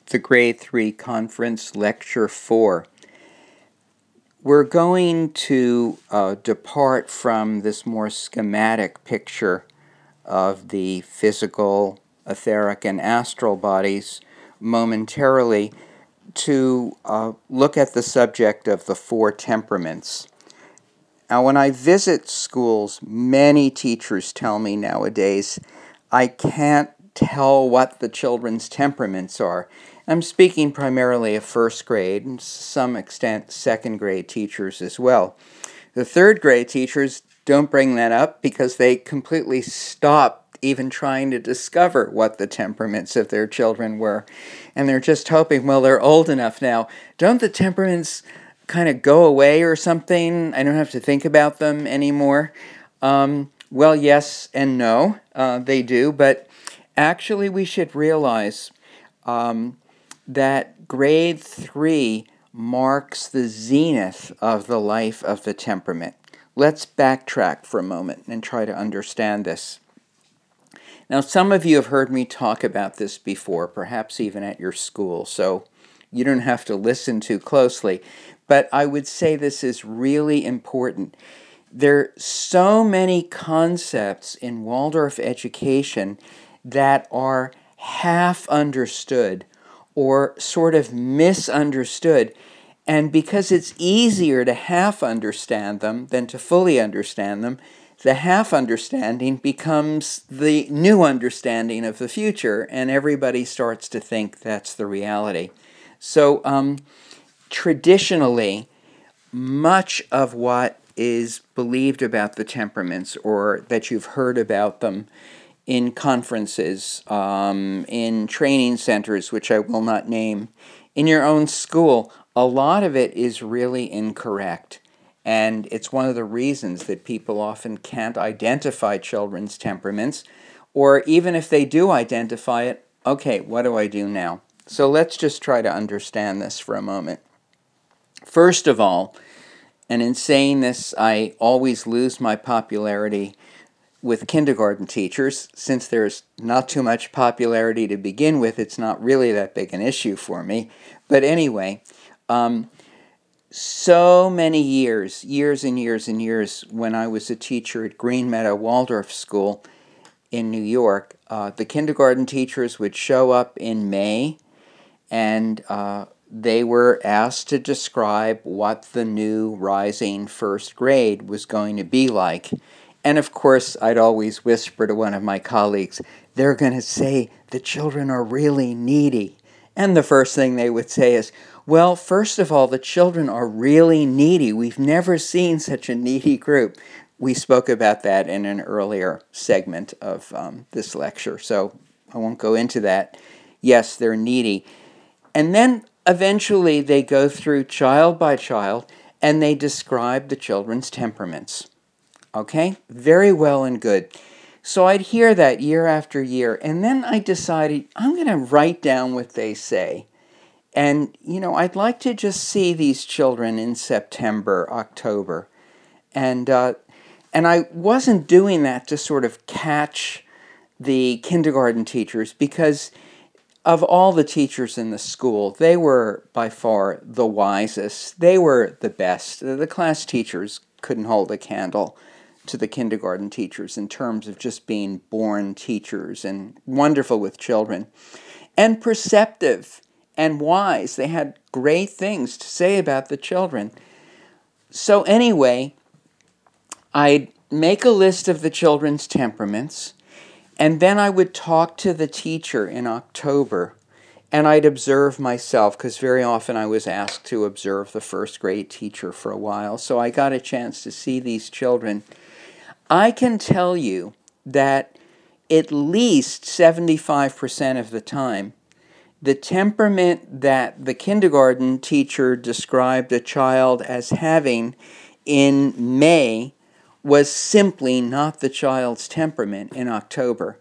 the Grade 3 Conference, Lecture 4. We're going to depart from this more schematic picture of the physical, etheric, and astral bodies momentarily to look at the subject of the four temperaments. Now, when I visit schools, many teachers tell me nowadays, I can't tell what the children's temperaments are. I'm speaking primarily of first grade and to some extent second grade teachers as well. The third grade teachers don't bring that up because they completely stop even trying to discover what the temperaments of their children were. And they're just hoping, well, they're old enough now. Don't the temperaments kind of go away or something? I don't have to think about them anymore. Well, yes and no, they do. But actually, we should realize that grade 3 marks the zenith of the life of the temperament. Let's backtrack for a moment and try to understand this. Now, some of you have heard me talk about this before, perhaps even at your school, so you don't have to listen too closely. But I would say this is really important. There are so many concepts in Waldorf education that are half understood or sort of misunderstood. And because it's easier to half understand them than to fully understand them, the half understanding becomes the new understanding of the future, and everybody starts to think that's the reality. So traditionally, much of what is believed about the temperaments, or that you've heard about them in conferences, in training centers, which I will not name, in your own school, a lot of it is really incorrect. And it's one of the reasons that people often can't identify children's temperaments, or even if they do identify it, okay, what do I do now? So let's just try to understand this for a moment. First of all, and in saying this, I always lose my popularity with kindergarten teachers. Since there's not too much popularity to begin with, it's not really that big an issue for me. But anyway, so many years and years, when I was a teacher at Green Meadow Waldorf School in New York, the kindergarten teachers would show up in May, and they were asked to describe what the new rising first grade was going to be like. And of course, I'd always whisper to one of my colleagues, they're going to say the children are really needy. And the first thing they would say is, well, first of all, the children are really needy. We've never seen such a needy group. We spoke about that in an earlier segment of this lecture, so I won't go into that. Yes, they're needy. And then eventually they go through child by child and they describe the children's temperaments. Okay? Very well and good. So I'd hear that year after year, and then I decided I'm going to write down what they say. And, I'd like to just see these children in September, October. And I wasn't doing that to sort of catch the kindergarten teachers, because of all the teachers in the school, they were by far the wisest. They were the best. The class teachers couldn't hold a candle to the kindergarten teachers in terms of just being born teachers and wonderful with children. And perceptive and wise. They had great things to say about the children. So anyway, I'd make a list of the children's temperaments, and then I would talk to the teacher in October, and I'd observe myself, because very often I was asked to observe the first grade teacher for a while, so I got a chance to see these children. I can tell you that at least 75% of the time, the temperament that the kindergarten teacher described a child as having in May was simply not the child's temperament in October.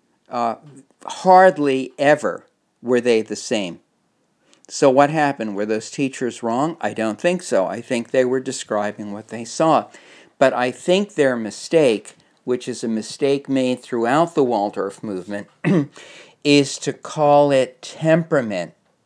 Hardly ever were they the same. So what happened? Were those teachers wrong? I don't think so. I think they were describing what they saw. But I think their mistake, which is a mistake made throughout the Waldorf movement, is to call it temperament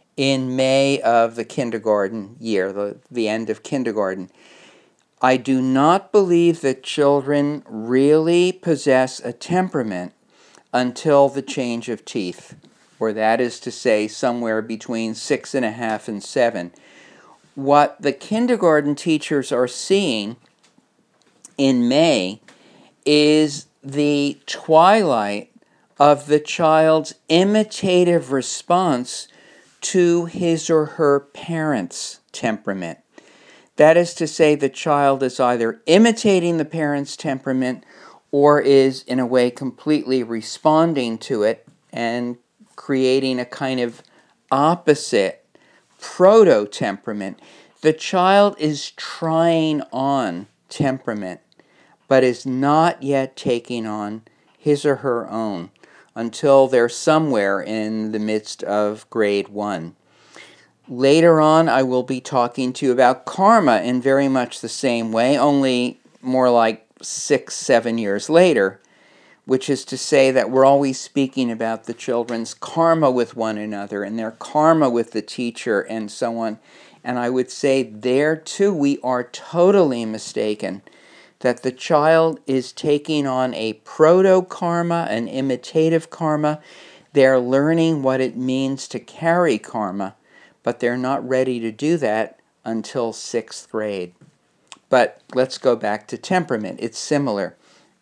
in May of the kindergarten year, the end of kindergarten. I do not believe that children really possess a temperament until the change of teeth, or that is to say, somewhere between 6.5 and 7. What the kindergarten teachers are seeing in May is the twilight of the child's imitative response to his or her parent's temperament. That is to say, the child is either imitating the parent's temperament or is, in a way, completely responding to it and creating a kind of opposite proto-temperament. The child is trying on temperament, but is not yet taking on his or her own until they're somewhere in the midst of grade 1. Later on, I will be talking to you about karma in very much the same way, only more like 6, 7 years later, which is to say that we're always speaking about the children's karma with one another and their karma with the teacher and so on. And I would say there too we are totally mistaken, that the child is taking on a proto-karma, an imitative karma. They're learning what it means to carry karma, but they're not ready to do that until 6th grade. But let's go back to temperament. It's similar.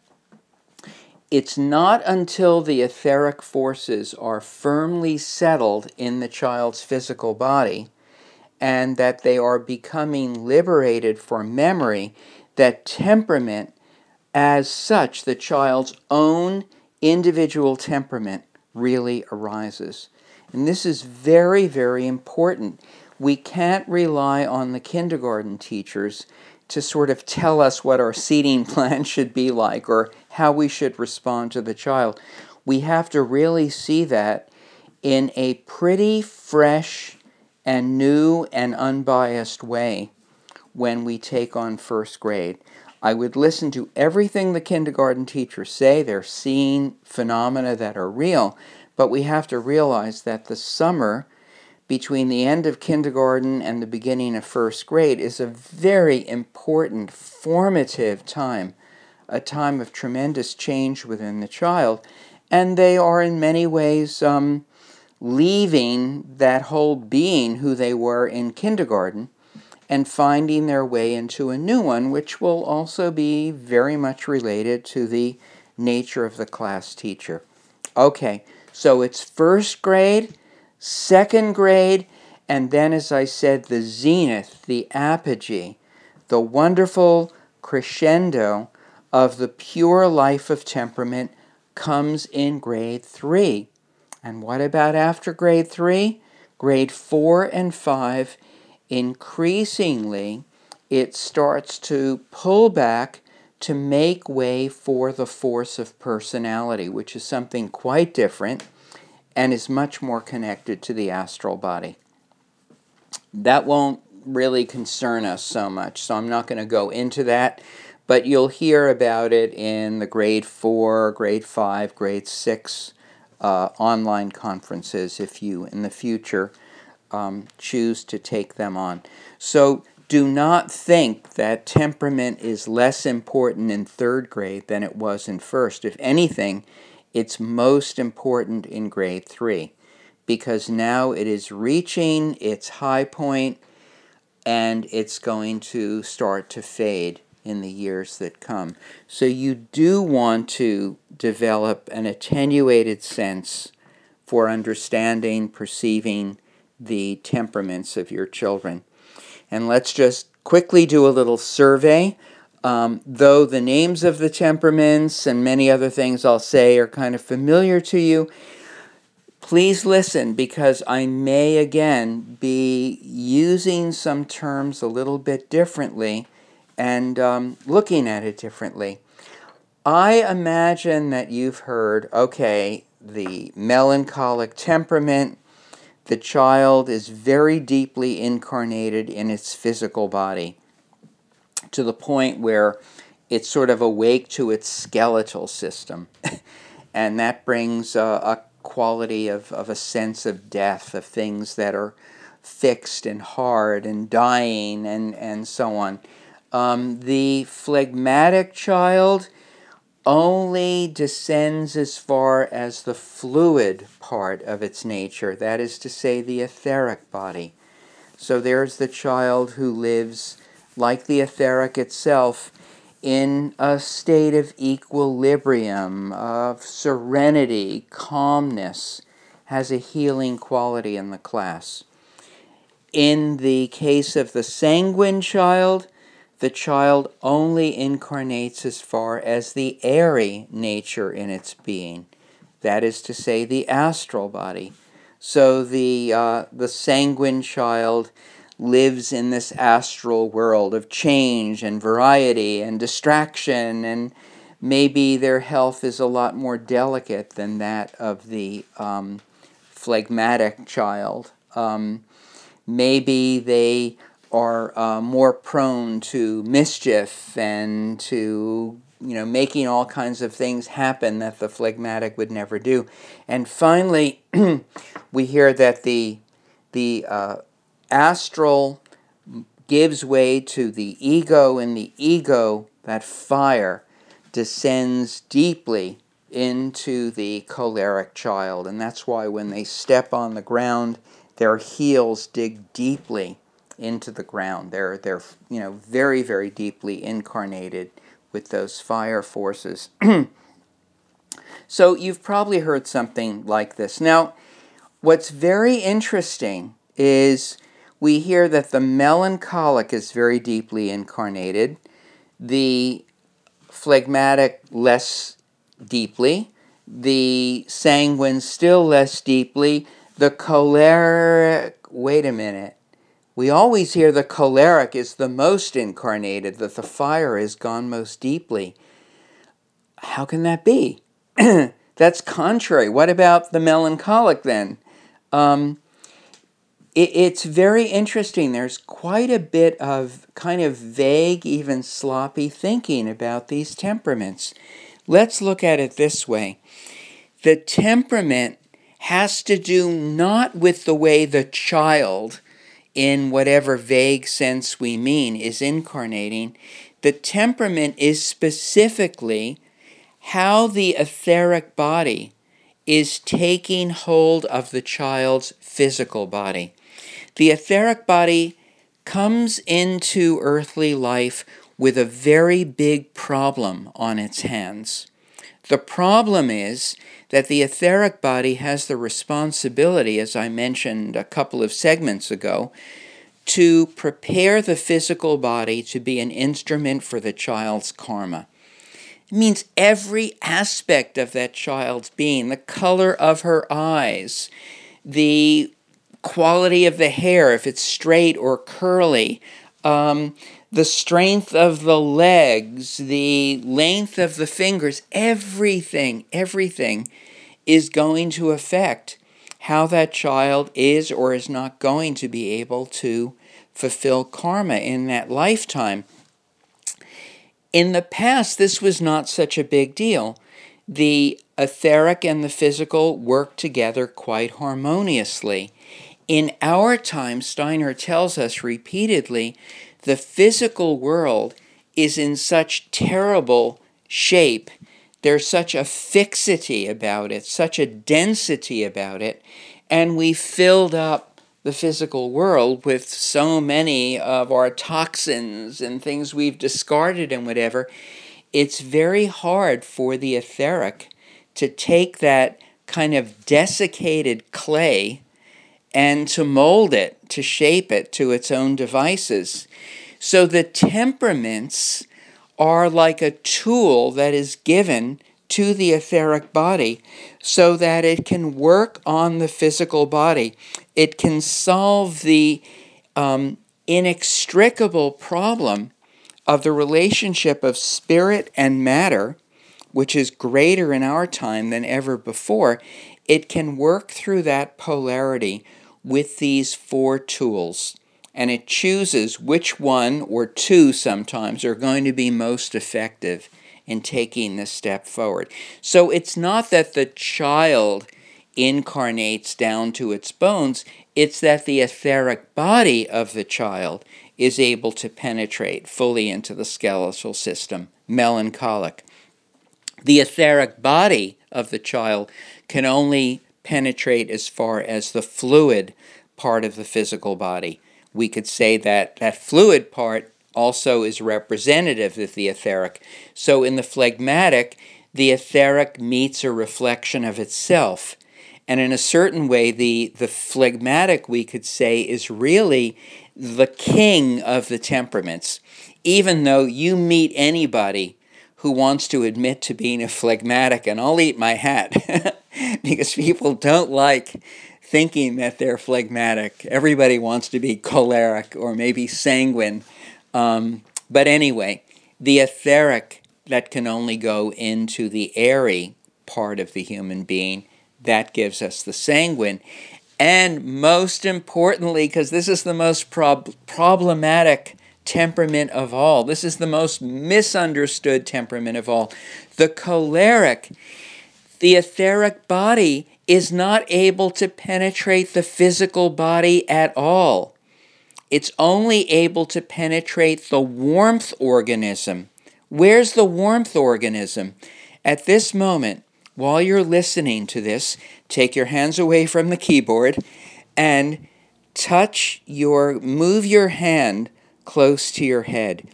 It's not until the etheric forces are firmly settled in the child's physical body and that they are becoming liberated for memory that temperament as such, the child's own individual temperament, really arises. And this is very, very important. We can't rely on the kindergarten teachers to sort of tell us what our seating plan should be like or how we should respond to the child. We have to really see that in a pretty fresh and new and unbiased way when we take on 1st grade. I would listen to everything the kindergarten teachers say. They're seeing phenomena that are real, but we have to realize that the summer between the end of kindergarten and the beginning of 1st grade is a very important, formative time, a time of tremendous change within the child, and they are in many ways leaving that whole being who they were in kindergarten and finding their way into a new one, which will also be very much related to the nature of the class teacher. Okay, so it's 1st grade, 2nd grade, and then, as I said, the zenith, the apogee, the wonderful crescendo of the pure life of temperament comes in grade 3. And what about after grade 3? Grade 4 and 5, increasingly, it starts to pull back to make way for the force of personality, which is something quite different and is much more connected to the astral body. That won't really concern us so much, so I'm not going to go into that, but you'll hear about it in the grade 4, grade 5, grade 6 online conferences if you, in the future, choose to take them on. So do not think that temperament is less important in 3rd grade than it was in 1st. If anything, it's most important in grade 3 because now it is reaching its high point and it's going to start to fade in the years that come. So you do want to develop an attenuated sense for understanding, perceiving the temperaments of your children. And let's just quickly do a little survey. Though the names of the temperaments and many other things I'll say are kind of familiar to you, please listen because I may again be using some terms a little bit differently and looking at it differently. I imagine that you've heard, okay, the melancholic temperament, the child is very deeply incarnated in its physical body to the point where it's sort of awake to its skeletal system. And that brings quality of a sense of death, of things that are fixed and hard and dying and so on. The phlegmatic child only descends as far as the fluid part of its nature, that is to say, the etheric body. So there's the child who lives, like the etheric itself, in a state of equilibrium, of serenity, calmness, has a healing quality in the class. In the case of the sanguine child, the child only incarnates as far as the airy nature in its being, that is to say, the astral body. So the sanguine child lives in this astral world of change and variety and distraction, and maybe their health is a lot more delicate than that of the phlegmatic child. Maybe they are more prone to mischief and to making all kinds of things happen that the phlegmatic would never do. And finally, we hear that the astral gives way to the ego, and the ego, that fire, descends deeply into the choleric child. And that's why when they step on the ground, their heels dig deeply into the ground. They're very, very deeply incarnated with those fire forces. So you've probably heard something like this. Now, what's very interesting is we hear that the melancholic is very deeply incarnated, the phlegmatic less deeply, the sanguine still less deeply, the choleric, wait a minute, we always hear the choleric is the most incarnated, that the fire has gone most deeply. How can that be? That's contrary. What about the melancholic then? It's very interesting. There's quite a bit of kind of vague, even sloppy thinking about these temperaments. Let's look at it this way. The temperament has to do not with the way the child, in whatever vague sense we mean, is incarnating. The temperament is specifically how the etheric body is taking hold of the child's physical body. The etheric body comes into earthly life with a very big problem on its hands. The problem is that the etheric body has the responsibility, as I mentioned a couple of segments ago, to prepare the physical body to be an instrument for the child's karma. It means every aspect of that child's being, the color of her eyes, the quality of the hair, if it's straight or curly, the strength of the legs, the length of the fingers, everything is going to affect how that child is or is not going to be able to fulfill karma in that lifetime. In the past, this was not such a big deal. The etheric and the physical work together quite harmoniously. In our time, Steiner tells us repeatedly, the physical world is in such terrible shape. There's such a fixity about it, such a density about it, and we filled up the physical world with so many of our toxins and things we've discarded and whatever. It's very hard for the etheric to take that kind of desiccated clay and to mold it, to shape it to its own devices. So the temperaments are like a tool that is given to the etheric body so that it can work on the physical body. It can solve the inextricable problem of the relationship of spirit and matter, which is greater in our time than ever before. It can work through that polarity with these four tools, and it chooses which one or two sometimes are going to be most effective in taking this step forward. So it's not that the child incarnates down to its bones. It's that the etheric body of the child is able to penetrate fully into the skeletal system, melancholic. The etheric body of the child can only penetrate as far as the fluid part of the physical body. We could say that that fluid part also is representative of the etheric. So in the phlegmatic, the etheric meets a reflection of itself. And in a certain way, the phlegmatic, we could say, is really the king of the temperaments. Even though you meet anybody who wants to admit to being a phlegmatic, and I'll eat my hat, because people don't like thinking that they're phlegmatic. Everybody wants to be choleric or maybe sanguine. But anyway, the etheric that can only go into the airy part of the human being, that gives us the sanguine. And most importantly, because this is the most problematic temperament of all, this is the most misunderstood temperament of all, the choleric, the etheric body is not able to penetrate the physical body at all. It's only able to penetrate the warmth organism. Where's the warmth organism? At this moment, while you're listening to this, take your hands away from the keyboard and move your hand close to your head.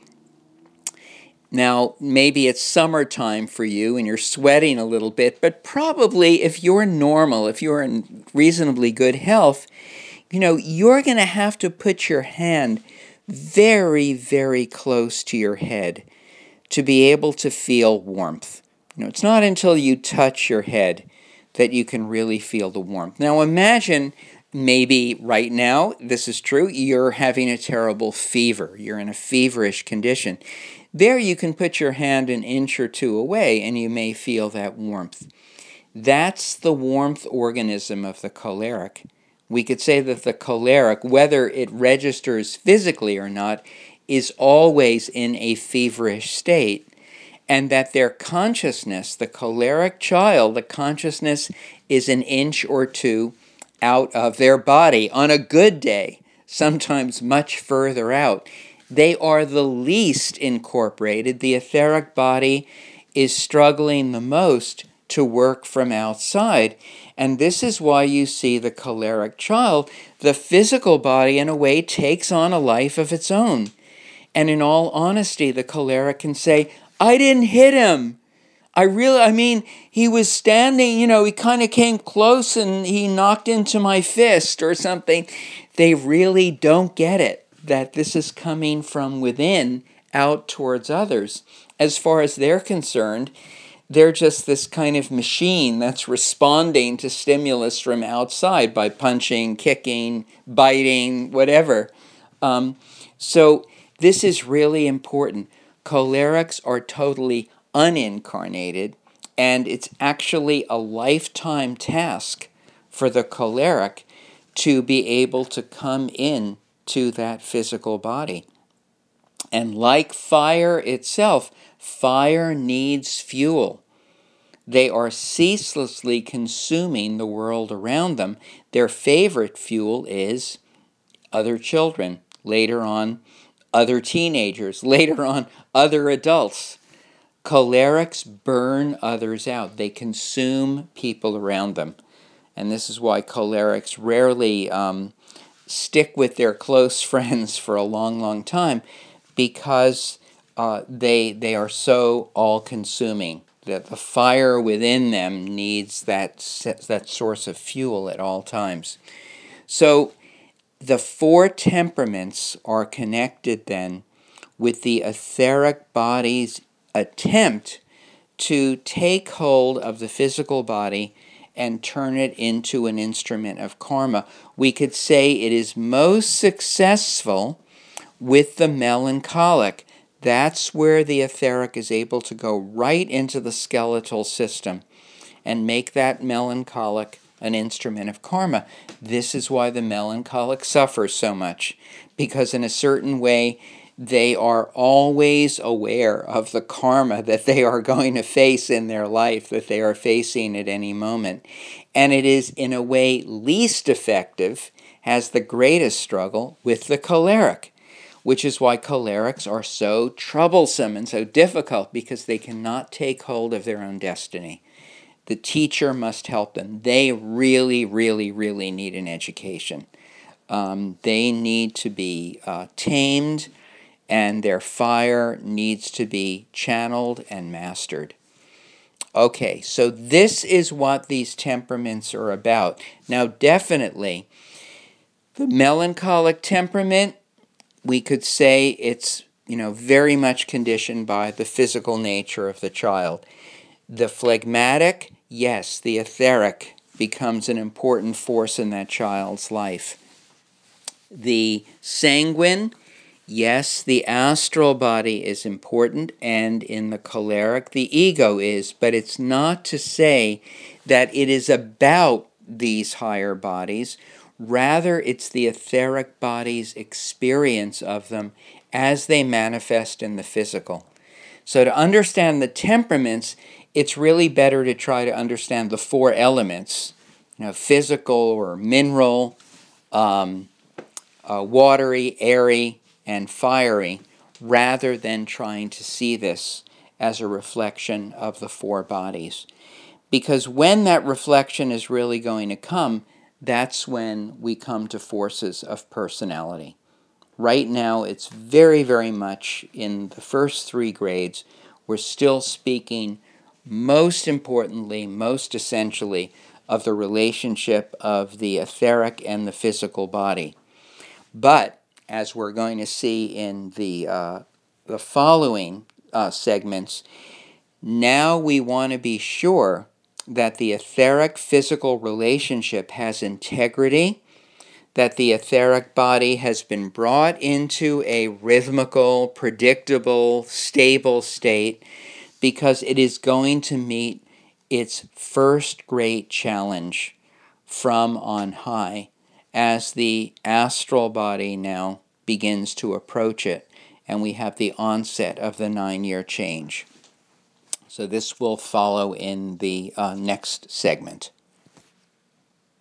Now, maybe it's summertime for you and you're sweating a little bit, but probably if you're normal, if you're in reasonably good health, you're going to have to put your hand very, very close to your head to be able to feel warmth. It's not until you touch your head that you can really feel the warmth. Now imagine maybe right now, this is true, you're having a terrible fever. You're in a feverish condition. There you can put your hand an inch or two away and you may feel that warmth. That's the warmth organism of the choleric. We could say that the choleric, whether it registers physically or not, is always in a feverish state, and that their consciousness, the choleric child, the consciousness is an inch or two out of their body on a good day, sometimes much further out. They are the least incorporated. The etheric body is struggling the most to work from outside. And this is why you see the choleric child, the physical body in a way takes on a life of its own. And in all honesty, the choleric can say, I didn't hit him. He was standing, he kind of came close and he knocked into my fist or something. They really don't get it, that this is coming from within out towards others. As far as they're concerned, they're just this kind of machine that's responding to stimulus from outside by punching, kicking, biting, whatever. So this is really important. Cholerics are totally unincarnated, and it's actually a lifetime task for the choleric to be able to come in to that physical body. And like fire itself, fire needs fuel. They are ceaselessly consuming the world around them. Their favorite fuel is other children, later on other teenagers, later on other adults. Cholerics burn others out. They consume people around them. And this is why cholerics rarely stick with their close friends for a long, long time, because they are so all-consuming that the fire within them needs that source of fuel at all times. So the four temperaments are connected then with the etheric body's attempt to take hold of the physical body and turn it into an instrument of karma. We could say it is most successful with the melancholic. That's where the etheric is able to go right into the skeletal system and make that melancholic an instrument of karma. This is why the melancholic suffers so much, because in a certain way, They are always aware of the karma that they are going to face in their life, that they are facing at any moment. And it is in a way least effective, has the greatest struggle with the choleric, which is why cholerics are so troublesome and so difficult, because they cannot take hold of their own destiny. The teacher must help them. They really, really, really need an education. They need to be tamed, and their fire needs to be channeled and mastered. Okay, so this is what these temperaments are about. Now, definitely, the melancholic temperament, we could say it's very much conditioned by the physical nature of the child. The phlegmatic, yes, the etheric becomes an important force in that child's life. The sanguine, yes, the astral body is important, and in the choleric, the ego is, but it's not to say that it is about these higher bodies. Rather, it's the etheric body's experience of them as they manifest in the physical. So to understand the temperaments, it's really better to try to understand the four elements, physical or mineral, watery, airy, and fiery, rather than trying to see this as a reflection of the four bodies. Because when that reflection is really going to come, that's when we come to forces of personality. Right now, it's very, very much in the first three grades. We're still speaking, most importantly, most essentially, of the relationship of the etheric and the physical body. But, as we're going to see in the following segments, now we want to be sure that the etheric-physical relationship has integrity, that the etheric body has been brought into a rhythmical, predictable, stable state, because it is going to meet its first great challenge from on high as the astral body now begins to approach it, and we have the onset of the 9-year change. So this will follow in the next segment.